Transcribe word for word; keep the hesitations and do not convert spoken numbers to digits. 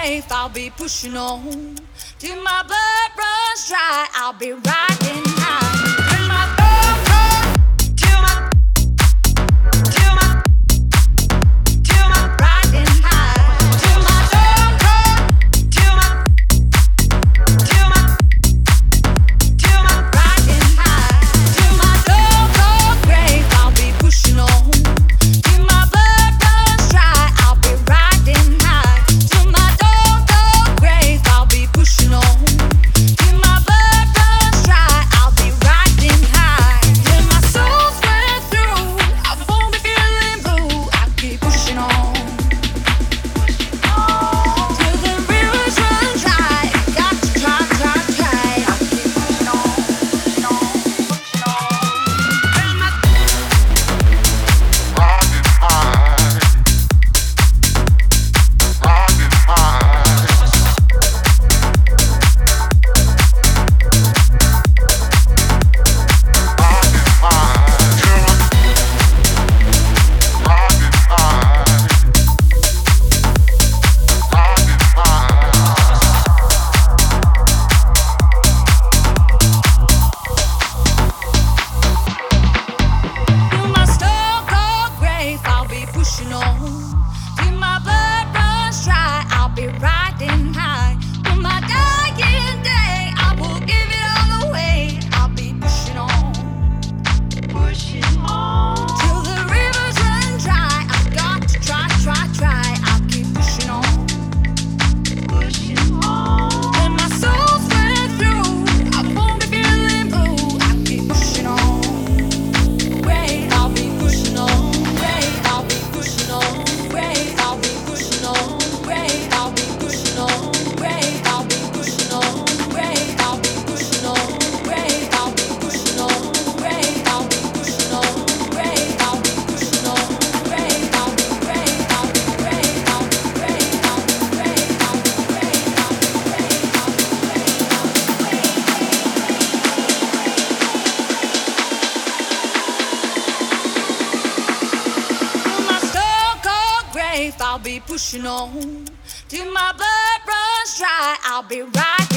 grave, I'll be pushing on. Till my blood runs dry, I'll be riding high. Till my thumb hurt, till my, till my, till my riding high. Till my thumb hurt, till my, till my, till my riding high. Till my thumb hurt grave, I'll be pushing on. Till my blood runs dry, I'll be riding high. Till my thumb hurt grave, I'll be pushing on. Till my blood runs dry, I'll be riding high. Till my soul's went through, I won't be feeling blue. I keep pushing on. Till the rivers run dry, got to try, try, try. I keep pushing on, pushing on, pushing on. Till my Riding high, riding high, riding high, riding high, riding Till my stone cold grave, I'll be pushing on. Till my blood runs dry, I'll be riding high. On my dying day, I will give it all away. I'll be pushing on, pushing on. Till the rivers run dry, I've got to try, try, try. I'll keep pushing on, pushing on. When my soul's went through, I won't be feeling blue. I keep pushing on. Grave, I'll be pushing on. Grave, I'll be pushing on. Grave, I'll be pushing on. Grave, I'll be pushing on. Grave, I'll be pushing on. Grave, I'll be pushing on. Grave, I'll be pushing on. Grave, I'll be pushing on. Grave, I'll be pushing on. Grave, I'll be grave, I'll be grave, I'll be grave, I'll be grave, I'll be grave, I'll be Till my stone cold grave, I'll be pushing on. Till my blood runs dry, I'll be riding.